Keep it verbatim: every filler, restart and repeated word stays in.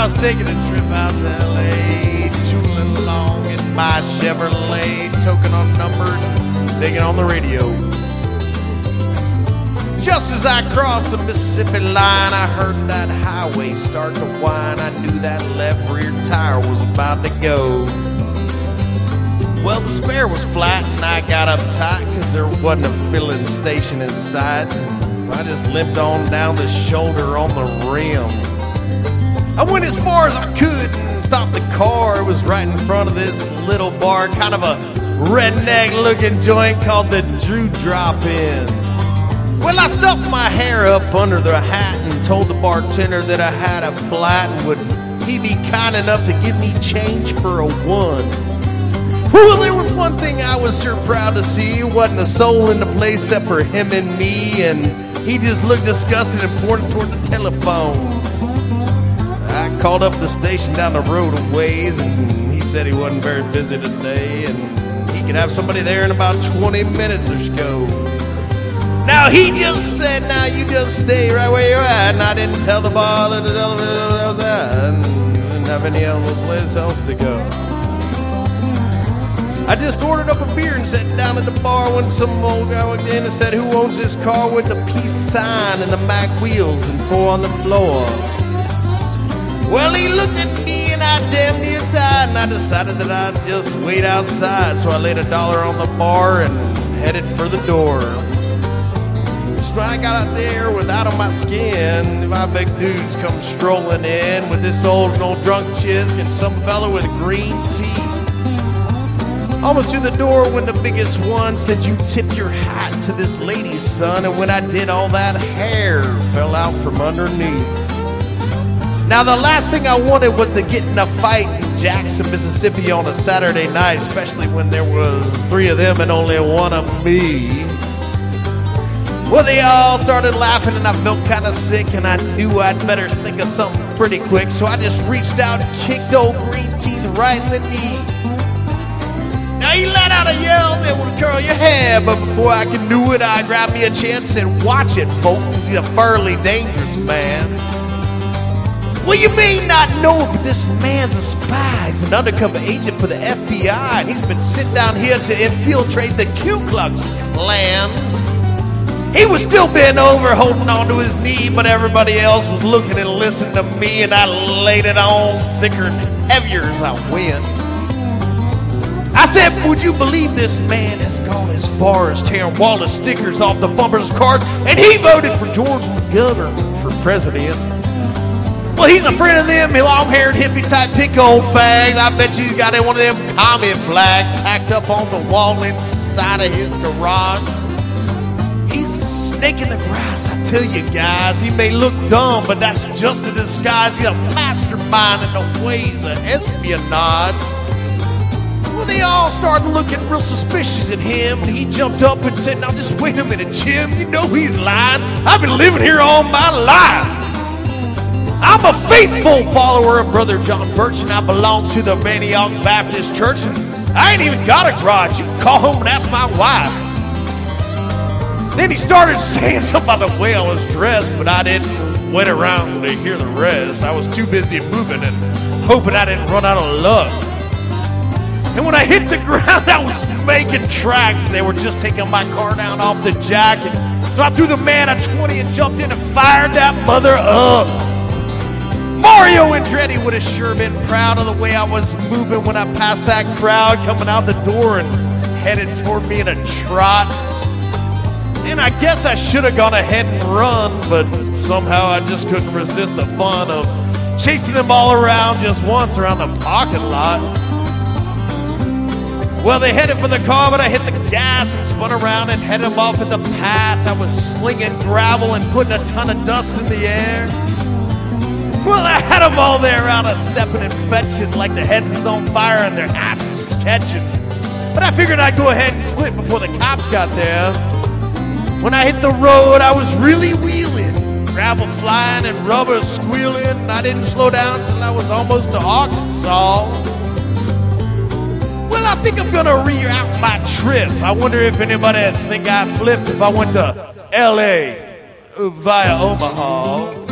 I was taking a trip out to L A, tooling along in my Chevrolet, token unnumbered, digging on the radio. Just as I crossed the Mississippi line, I heard that highway start to whine. I knew that left rear tire was about to go. Well, the spare was flat and I got uptight because there wasn't a filling station in sight. I just limped on down the shoulder on the rim. I went as far as I could and stopped the car. It was right in front of this little bar, kind of a redneck-looking joint called the Drew Drop-In. Well, I stuffed my hair up under the hat and told the bartender that I had a flat and would he be kind enough to give me change for a one. Well, there was one thing I was sure proud to see. There wasn't a soul in the place except for him and me, and he just looked disgusted and pointed toward the telephone. I called up the station down the road a ways, and he said he wasn't very busy today, and he could have somebody there in about twenty minutes or so. Now he just said, now you just stay right where you're at, and I didn't tell the bar that I was at, and didn't have any other place else to go. I just ordered up a beer and sat down at the bar when some old guy walked in and said, who owns this car with the peace sign and the Mac wheels and four on the floor? Well, he looked at me and I damn near died, and I decided that I'd just wait outside. So I laid a dollar on the bar and headed for the door. Just when I got out there without on my skin, my big dudes come strolling in with this old old drunk chick and some fella with green tea. Almost to the door when the biggest one said, you tip your hat to this lady, son. And when I did, all that hair fell out from underneath. Now, the last thing I wanted was to get in a fight in Jackson, Mississippi on a Saturday night, especially when there was three of them and only one of me. Well, they all started laughing and I felt kind of sick, and I knew I'd better think of something pretty quick. So I just reached out and kicked old Green Teeth right in the knee. Now he let out a yell that would curl your hair, but before I could do it, I grabbed me a chance and watch it, folks. He's a fairly dangerous man. Well, you may not know it, but this man's a spy. He's an undercover agent for the F B I, and he's been sent down here to infiltrate the Ku Klux Klan. He was still bent over, holding on to his knee, but everybody else was looking and listening to me, and I laid it on thicker and heavier as I went. I said, would you believe this man has gone as far as tearing Wallace stickers off the bumpers of cars, and he voted for George McGovern for president? Well, he's a friend of them long-haired hippie-type pick-old fags. I bet you he's got one of them commie flags tacked up on the wall inside of his garage. He's a snake in the grass, I tell you guys. He may look dumb, but that's just a disguise. He's a mastermind in the ways of espionage. Well, they all started looking real suspicious at him, and he jumped up and said, now just wait a minute, Jim, you know he's lying. I've been living here all my life. I'm a faithful follower of Brother John Birch, and I belong to the Antioch Baptist Church, and I ain't even got a garage. You can call home and ask my wife. Then he started saying something about the way I was dressed, but I didn't wait around to hear the rest. I was too busy moving and hoping I didn't run out of luck. And when I hit the ground, I was making tracks. They were just taking my car down off the jack. And so I threw the man a twenty and jumped in and fired that mother up. Mario Andretti would have sure been proud of the way I was moving when I passed that crowd coming out the door and headed toward me in a trot. And I guess I should have gone ahead and run, but somehow I just couldn't resist the fun of chasing them all around just once around the parking lot. Well, they headed for the car, but I hit the gas and spun around and headed them off in the pass. I was slinging gravel and putting a ton of dust in the air. Well, I had them all there out of stepping and fetching like the heads is on fire and their asses was catching. But I figured I'd go ahead and split before the cops got there. When I hit the road, I was really wheeling, gravel flying and rubber squealing. And I didn't slow down till I was almost to Arkansas. Well, I think I'm gonna reroute my trip. I wonder if anybody would think I flipped if I went to L A via Omaha.